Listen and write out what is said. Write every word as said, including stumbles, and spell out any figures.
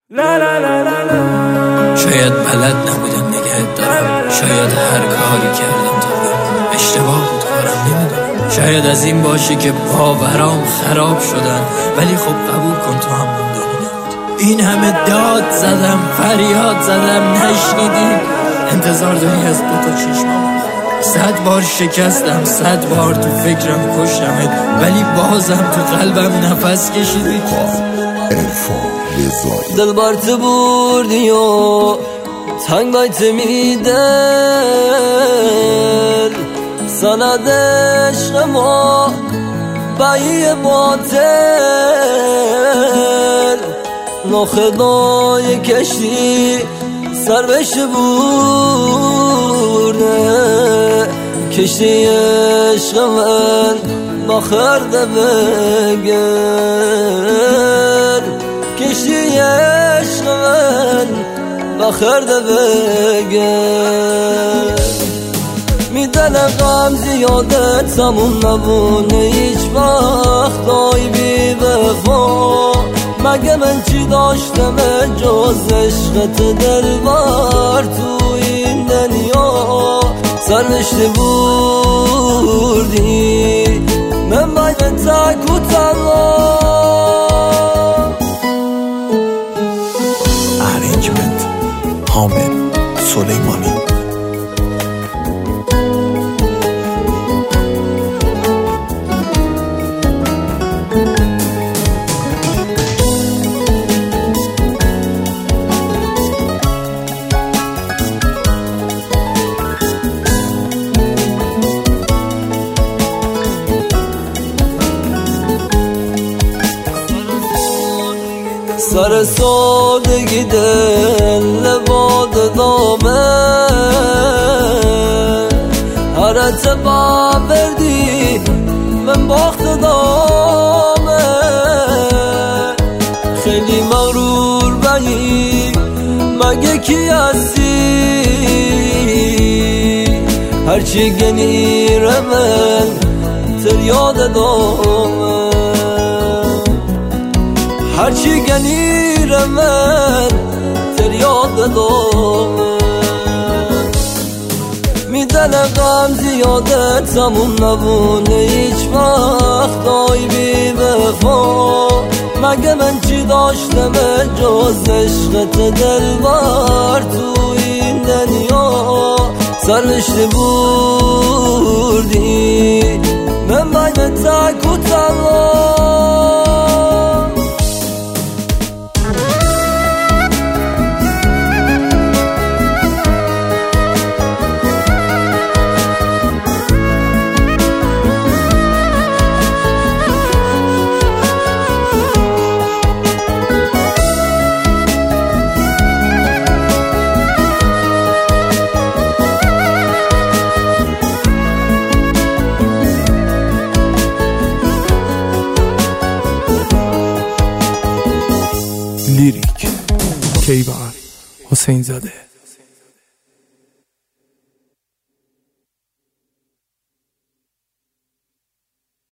شاید بلد نبودم نگهت دارم، شاید هر کاری کردم تا بگم اشتباه بود کارم، نمیدونم. شاید از این باشه که باورام خراب شدن، ولی خب قبول کن تو هم موندنی نبود. این همه داد زدم، فریاد زدم، نشنیدی. انتظار داری از دو تا چشمام؟ صد بار شکستم، صد بار تو فکرم کشتمت، ولی بازم تو قلبم نفس کشیدی. دل بارت بردی و تنگ بایت میدل سند عشق ما بایی باطل نخدای کشتی سر بشه برده کشتی عشق من با خرده بگر کشتی عشق من با خرده بگر میدن غم زیاده تموم نبونه هیچ وقت آی بی وفا مگه من چی داشتم جز عشقت دلبر تو این دنیا سرنشته بردی من باید تک و تنها. ارنجمنت حامد سلیمانی. سر سادگی دل لباد دامه هر اتباع بردی من باخت دامه خیلی مغرور بایی مگه کی هستی هرچی گنیره من تر یاد دامه هرچی گنیر من تر یاد دامه میدن غم زیاده تموم نبونه هیچ وقت آی بی وفا مگه من چی داشتم جز عشقت دلبر تو این دنیا سرنشته بردی من باید تک و تنها. لیریک کیوان حسین زاده.